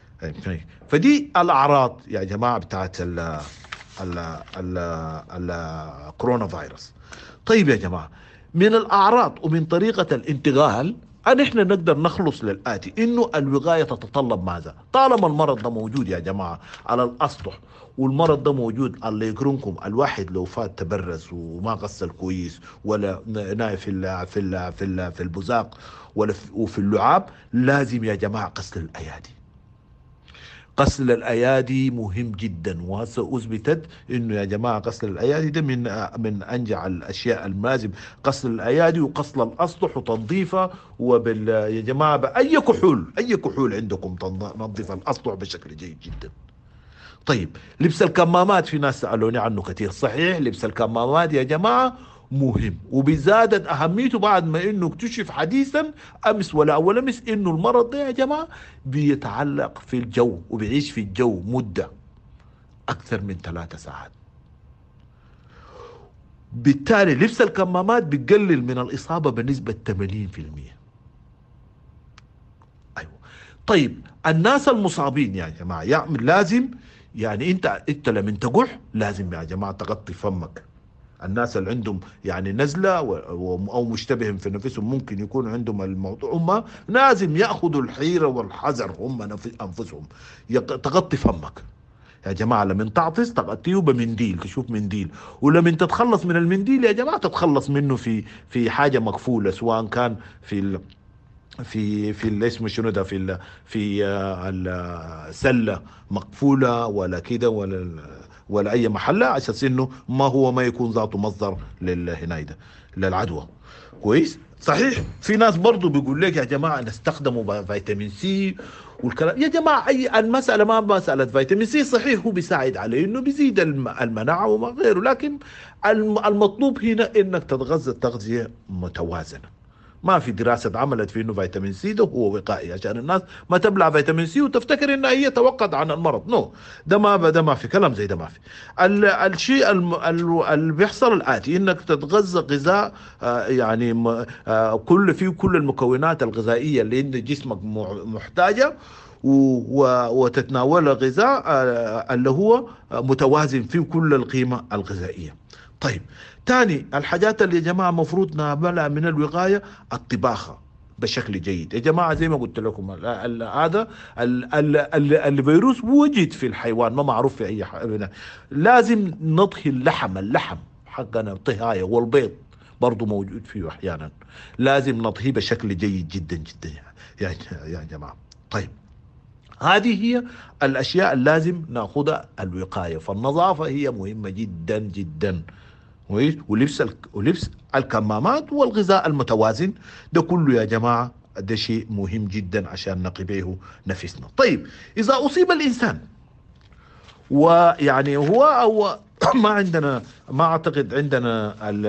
فدي الأعراض يا جماعة بتاعت ال ال ال الكورونا فيروس. طيب يا جماعة، من الأعراض ومن طريقة الانتقال أن إحنا نقدر نخلص للآتي، إنه الوقاية تتطلب ماذا؟ طالما المرض ده موجود يا جماعة على الأسطح، والمرض ده موجود الله يكرمكم، الواحد لو فات تبرز وما غسل كويس ولا نايف في ال في ال في ال في البزاق ولا في وفي اللعاب، لازم يا جماعة غسل الأيادي. غسل الأيادي مهم جدا، وهسه أثبتت إنه يا جماعة غسل الأيادي ده من من أنجع الأشياء اللازم، غسل الأيادي وغسل الأسطح وتنظيفها، وبال يا جماعة بأي كحول، أي كحول عندكم تنظيف الأسطح بشكل جيد جدا. طيب لبس الكمامات، في ناس سألوني عنه كثير، صحيح لبس الكمامات يا جماعة مهم، وبزادت أهميته بعد ما إنه اكتشف حديثا أمس ولا أول أمس إنه المرض ده يا جماعة بيتعلق في الجو وبيعيش في الجو مدة أكثر من ثلاثة ساعات. بالتالي لبس الكمامات بيقلل من الإصابة بنسبة ثمانين بالمئة. أيوة. طيب الناس المصابين يا جماعة يعمل لازم يعني أنت أنت لمن تقح لازم يا جماعة تغطي فمك. الناس اللي عندهم يعني نزلة أو مشتبه في نفسهم ممكن يكون عندهم الموضوع، هم لازم يأخذوا الحيرة والحذر هم أنفسهم. تغطي فمك يا جماعة، لمن تعطس تغطيه بمنديل، تشوف منديل، ولمن تتخلص من المنديل يا جماعة تتخلص منه في في حاجة مقفولة، سواء كان في ال في في اسمه شنو ده في ال في السلة مقفولة ولا كده ولا ولا اي محله، على اساس انه ما هو ما يكون ذاته مصدر للهنايه ده للعدوى. كويس. صحيح في ناس برضو بيقول لك يا جماعه نستخدموا فيتامين سي والكلام، يا جماعه اي المساله ما مساله فيتامين سي، صحيح هو بيساعد على انه بيزيد المناعه وما غيره، لكن المطلوب هنا انك تتغذى تغذيه متوازنه. ما في دراسة عملت في انه فيتامين سي ده هو وقائي عشان الناس ما تبلع فيتامين سي وتفتكر انها هي توقد عن المرض. نو no. ده ما ده ما في كلام زي ده، ما في. الشيء اللي بيحصل الآتي، انك تتغذى غذاء آه يعني آه كل فيه كل المكونات الغذائية اللي عند جسمك محتاجة، وتتناول غذاء آه اللي هو متوازن فيه كل القيمة الغذائية. طيب تاني الحاجات اللي يا جماعة مفروض نعملها من الوقاية، الطباخة بشكل جيد يا جماعة. زي ما قلت لكم هذا الفيروس وجد في الحيوان، ما معروف في أي حيوان. لازم نطهي اللحم، اللحم حقنا طهاية، والبيض برضو موجود فيه أحيانا، لازم نطهيه بشكل جيد جدا جدا يا يا جماعة. طيب هذه هي الأشياء اللازم نأخذها الوقاية، فالنظافة هي مهمة جدا جدا. ولبس ولبس الكمامات والغذاء المتوازن ده كله يا جماعة ده شيء مهم جدا عشان نقي به نفسنا. طيب إذا أصيب الإنسان ويعني هو أو ما عندنا، ما اعتقد عندنا ال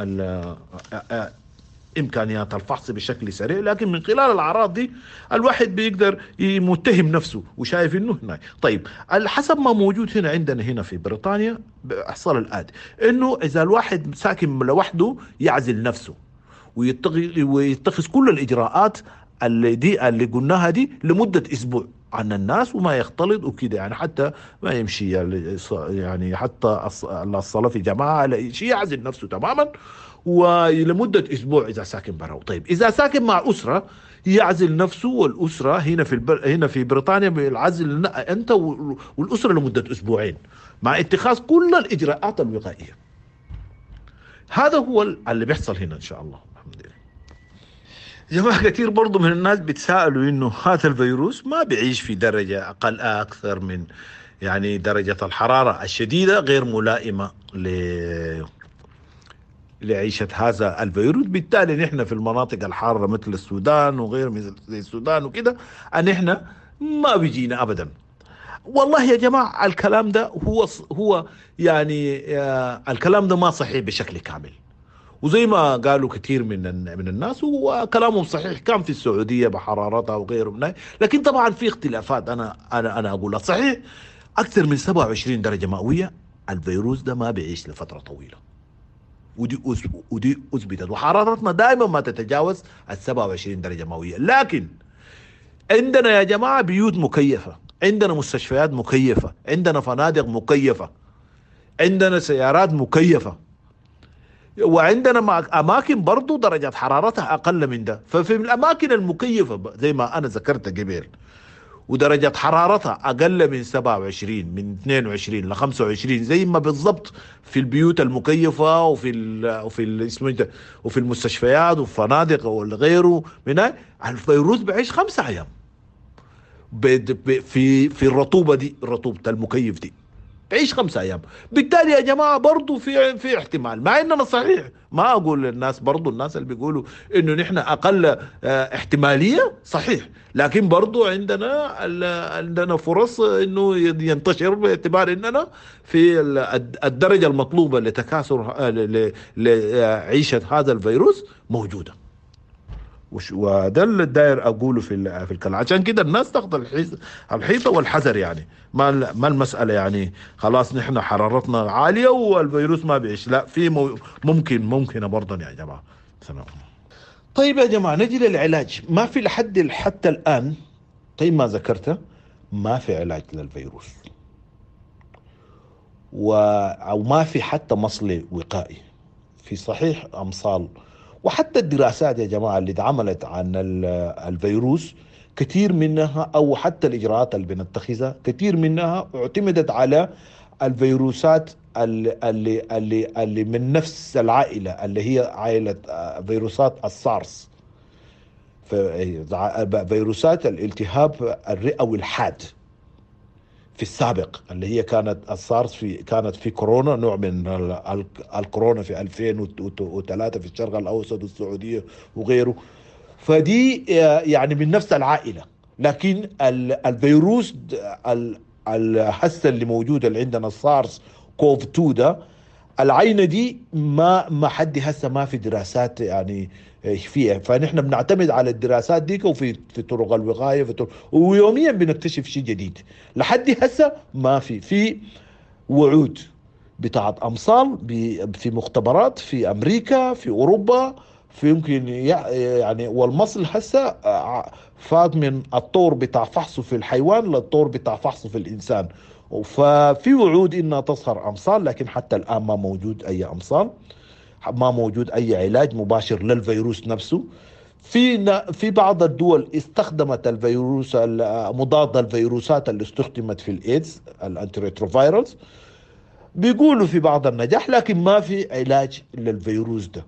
ال امكانيات الفحص بشكل سريع، لكن من خلال الاعراض دي الواحد بيقدر يمتهم نفسه وشايف انه هنا. طيب حسب ما موجود هنا عندنا هنا في بريطانيا بيحصل الآتي، انه اذا الواحد ساكن لوحده يعزل نفسه ويتخذ ويتخذ كل الاجراءات اللي دي اللي قلناها دي لمده اسبوع عن الناس وما يختلط وكده، يعني حتى ما يمشي يعني حتى الصلاة في جماعة على شيء، يعزل نفسه تماما ولمدة أسبوع إذا ساكن برا. طيب إذا ساكن مع أسرة يعزل نفسه والأسرة هنا في البر... هنا في بريطانيا بالعزل أنت والأسرة لمدة أسبوعين مع اتخاذ كل الإجراءات الوقائية. هذا هو اللي بيحصل هنا إن شاء الله. الحمد لله. جماعة كثير برضو من الناس بيتساءلوا إنه هذا الفيروس ما بيعيش في درجة أقل أكثر من يعني درجة الحرارة الشديدة غير ملائمة ل لعيشة هذا الفيروس. بالتالي نحن في المناطق الحارة مثل السودان وغير مثل السودان وكده أن احنا ما بيجينا أبدا. والله يا جماعة الكلام ده هو هو يعني آه الكلام ده ما صحيح بشكل كامل، وزي ما قالوا كثير من من الناس هو كلامهم صحيح. كان في السعودية بحرارتها وغيره منها، لكن طبعا في اختلافات. أنا أنا أنا أقولها صحيح أكثر من سبعة وعشرين درجة مئوية الفيروس ده ما بيعيش لفترة طويلة، ودي ودي اثبتت، وحرارتنا دائما ما تتجاوز ال سبعة وعشرين درجه مئويه. لكن عندنا يا جماعه بيوت مكيفه، عندنا مستشفيات مكيفه، عندنا فنادق مكيفه، عندنا سيارات مكيفه، وعندنا اماكن برضو درجه حرارتها اقل من ده. ففي الاماكن المكيفه زي ما انا ذكرت قبل ودرجة حرارتها أقل من سبعة وعشرين من اثنين وعشرين ل خمسة وعشرين زي ما بالضبط في البيوت المكيفة وفي ال وفي ال وفي المستشفيات والفنادق وغيره من الفيروس بعيش خمسة أيام في في الرطوبة دي، رطوبة المكيف دي تعيش خمسة أيام. بالتالي يا جماعة برضو في في احتمال، مع إننا صحيح ما أقول للناس برضو الناس اللي بيقولوا إنه نحن أقل اه احتمالية صحيح، لكن برضو عندنا عندنا فرص إنه ينتشر باعتبار إننا في الدرجة المطلوبة لتكاثر لعيشة هذا الفيروس موجودة. وده اللي داير اقوله في في الكلام. عشان كده الناس تاخذ الحيطه والحذر، يعني ما ما المساله يعني خلاص نحن حرارتنا عاليه والفيروس ما بيعيش، لا في ممكن ممكن برضه يا جماعه. سلام. طيب يا جماعه نجي للعلاج. ما في لحد حتى الان طيب ما ذكرته ما في علاج للفيروس، و او ما في حتى مصل وقائي. في صحيح امصال وحتى الدراسات يا جماعة اللي اتعملت عن الفيروس كثير منها او حتى الاجراءات اللي بنتخذها كثير منها اعتمدت على الفيروسات اللي اللي اللي, اللي من نفس العائلة اللي هي عائلة فيروسات السارس، فيروسات الالتهاب الرئوي الحاد في السابق اللي هي كانت السارس في كانت في كورونا، نوع من الكورونا في ألفين وثلاثة في الشرق الاوسط والسعوديه وغيره. فدي يعني من نفس العائله، لكن الفيروس الهسه اللي موجوده اللي عندنا السارس كوف اثنين ده العينه دي ما ما حد هسه ما في دراسات يعني فيها، فنحن بنعتمد على الدراسات ديك وفي في طرق الوقايه في طرق ويوميا بنكتشف شيء جديد. لحد هسه ما في في وعود بتاعت امصال في مختبرات في امريكا في اوروبا في يمكن يعني، والمصل هسه فات من الطور بتاع فحصه في الحيوان للطور بتاع فحصه في الانسان، ففي وعود انها تظهر امصال، لكن حتى الان ما موجود اي امصال، ما موجود اي علاج مباشر للفيروس نفسه. في في بعض الدول استخدمت الفيروس مضاد الفيروسات اللي استخدمت في الايدز الانتيريتروفيرالز، بيقولوا في بعض النجاح، لكن ما في علاج للفيروس ده.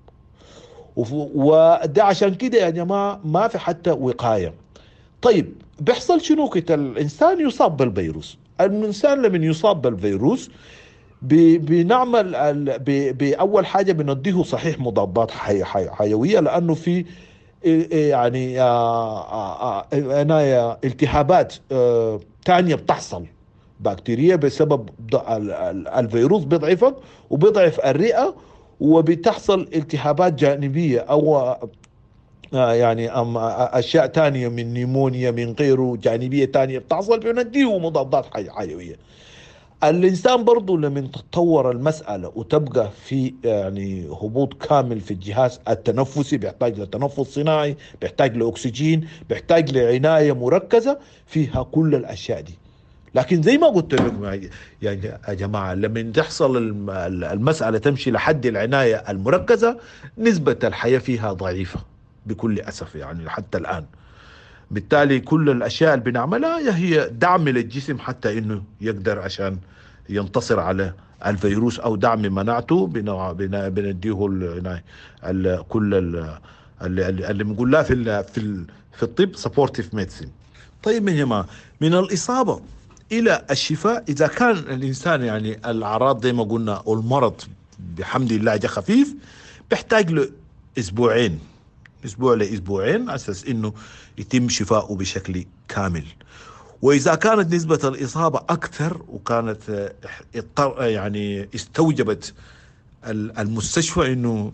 وده عشان كده يا جماعة ما في حتى وقاية. طيب بيحصل شنو كده؟ الانسان يصاب بالفيروس. الانسان لما يصاب بالفيروس بنعمل بأول حاجة بنديه صحيح مضادات حي حي حيوية، لأنه في يعني عناية التهابات تانية بتحصل بكتيريا بسبب الفيروس بيضعفك وبيضعف الرئة، وبتحصل التهابات جانبية أو يعني أشياء تانية من نيمونيا من غيره جانبية تانية بتحصل، بنديه مضادات حيوية. الإنسان برضو لما تتطور المسألة وتبقى في يعني هبوط كامل في الجهاز التنفسي، بيحتاج لتنفس صناعي، بيحتاج لأكسجين، بيحتاج لعناية مركزة فيها كل الأشياء دي. لكن زي ما قلت لكم يعني يا جماعة، لما تحصل المسألة تمشي لحد العناية المركزة، نسبة الحياة فيها ضعيفة بكل أسف يعني حتى الآن. بالتالي كل الأشياء اللي بنعملها هي دعم للجسم حتى إنه يقدر عشان ينتصر على الفيروس، أو دعم مناعته بنديه ال كل اللي بنقول لها في في في الطب سبورتيف ميديسين. طيب يا جماعة، من الإصابة إلى الشفاء إذا كان الإنسان يعني الأعراض زي ما قلنا والمرض بحمد الله جا خفيف، بيحتاج له أسبوعين أسبوع لأسبوعين أساس إنه يتم شفاؤه بشكل كامل. وإذا كانت نسبة الإصابة أكثر وكانت يعني استوجبت المستشفى إنه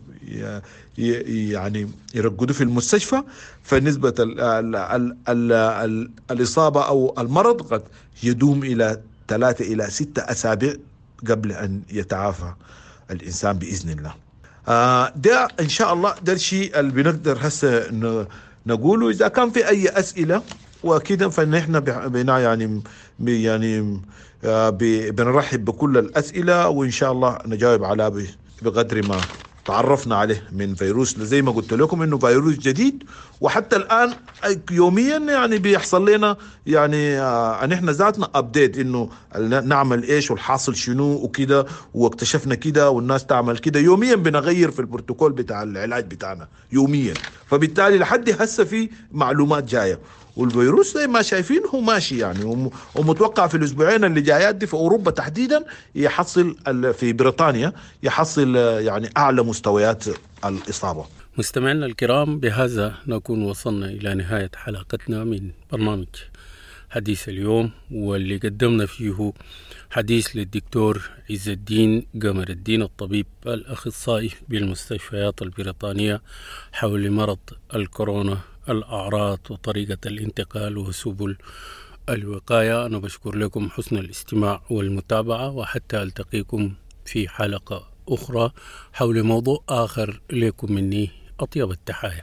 يعني يرقدوا في المستشفى، فنسبة ال ال ال ال ال الإصابة أو المرض قد يدوم إلى ثلاثة إلى ستة أسابيع قبل أن يتعافى الإنسان بإذن الله. آه ده إن شاء الله ده الشيء اللي بنقدر هسه نقوله. إذا كان في أي أسئلة وكده فنحن بنا يعني يعني آه بنرحب بكل الأسئلة، وإن شاء الله نجاوب على بقدر ما تعرفنا عليه من فيروس. زي ما قلت لكم إنه فيروس جديد، وحتى الآن يوميا يعني بيحصل لنا يعني آه أن إحنا ذاتنا أبديت إنه نعمل إيش والحاصل شنو وكده، واكتشفنا كده والناس تعمل كده. يوميا بنغير في البروتوكول بتاع العلاج بتاعنا يوميا، فبالتالي لحد هسه في معلومات جاية. والفيروس زي ما شايفين هو ماشي يعني، ومتوقع في الأسبوعين اللي جايات دي في أوروبا تحديدا يحصل في بريطانيا يحصل يعني أعلى مستويات الإصابة. مستمعينا الكرام، بهذا نكون وصلنا إلى نهاية حلقتنا من برنامج حديث اليوم، واللي قدمنا فيه حديث للدكتور عز الدين قمر الدين الطبيب الأخصائي بالمستشفيات البريطانية حول مرض الكورونا، الأعراض وطريقة الانتقال وسبل الوقاية. أنا بشكر لكم حسن الاستماع والمتابعة، وحتى ألتقيكم في حلقة أخرى حول موضوع آخر. لكم مني أطيب التحايا.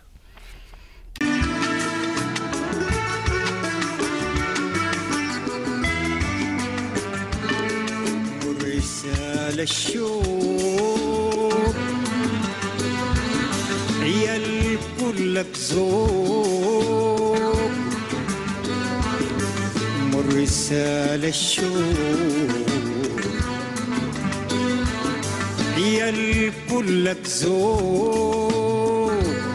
رسالة الشوق عيال كلك ذوق، مر رسالة الشوق عيال كلك ذوق،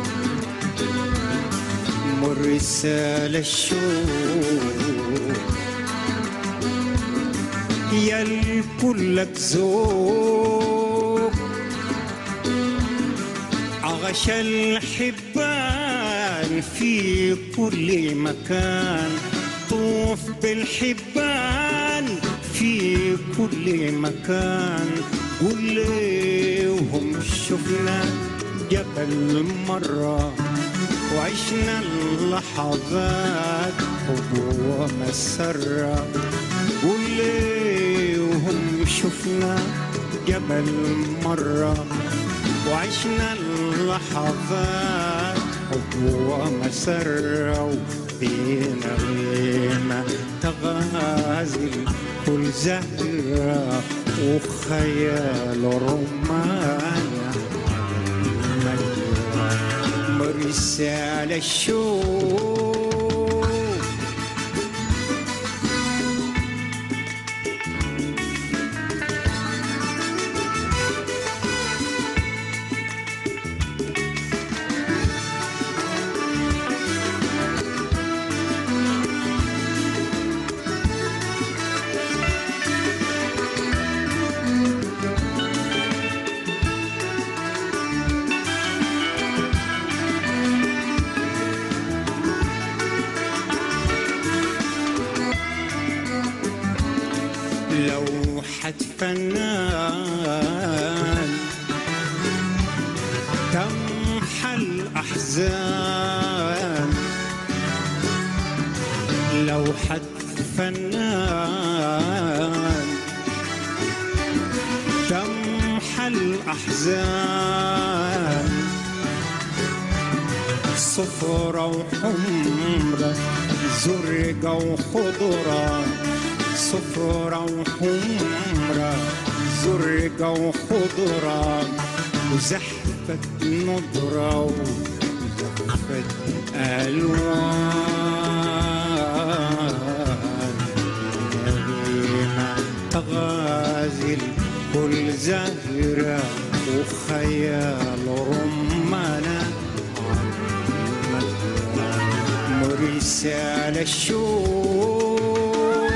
مر رسالة الشوق عيال كلك ذوق، عغش الحبان في كل مكان، طوف بالحبان في كل مكان، قول ليهم شفنا جبل مرة وعشنا اللحظات حب ومسرة، قول ليهم شفنا جبل مرة وعشنا اللحظات حب ومسرة، وبينا بينا تغازل كل زهرة وخيال رمان، مرسال الشوق. الأحزان لو حد فنان تمحى الأحزان صفرة وحمرة زرقة وخضرة صفرة وحمرة زرقة وخضرة وزحفة نضرة وزحفة ألوان تغازل كل زهرة وخيال رمانة مرسال الشوق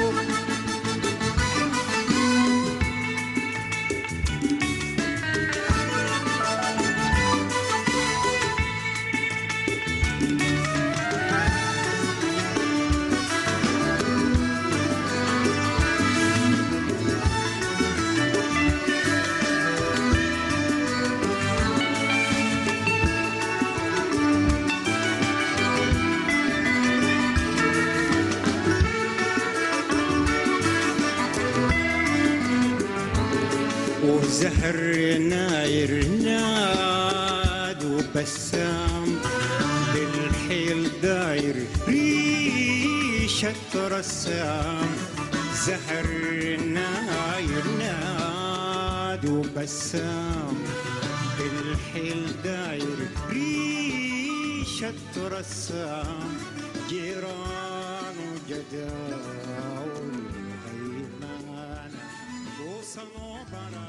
وزهر ناير ناد وبسام بالحيل داير ريشة رسام زهر ناير ناد وبسام بالحيل داير ريشة رسام جيران وجداول هيمان وصنوبرا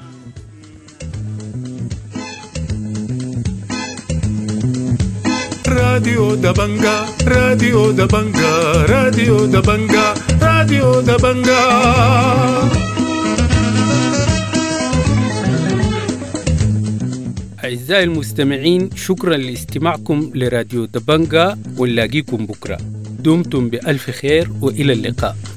راديو دبنجا راديو دبنجا راديو دبنجا راديو دبنجا. أعزائي المستمعين، شكرا لاستماعكم لراديو دبنجا، ونلاقيكم بكرة. دمتم بألف خير وإلى اللقاء.